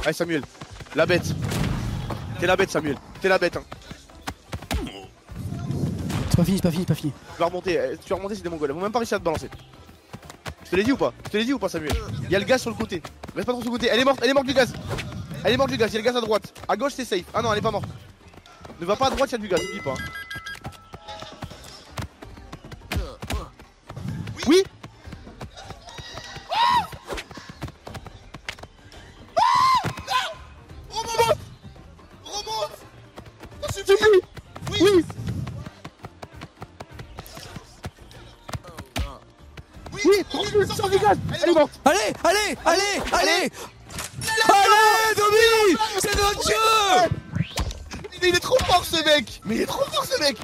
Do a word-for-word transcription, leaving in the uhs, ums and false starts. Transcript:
Allez Samuel, la bête. T'es la bête Samuel, t'es la bête hein. C'est pas fini, c'est pas fini, c'est pas fini. Tu vas remonter, tu vas remonter c'est des mongols, ils vont même pas réussir à te balancer. Je te l'ai dit ou pas? Je te l'ai dit ou pas Samuel? Y'a le gaz sur le côté. Reste pas trop sur le côté, elle est morte, elle est morte du gaz. Elle est morte du gaz, y'a le gaz à droite. À gauche c'est safe. Ah non elle est pas morte. Ne va pas à droite, y'a du gaz, n'oublie pas. Oui. Remonte. Remonte. Ça suffit. Oui. Oui. Oui, oui, sors du gaz. Elle est morte. Allez, allez, allez, allez. Allez, Domi. C'est notre jeu. Il est trop fort ce mec. Mais il est trop fort ce mec.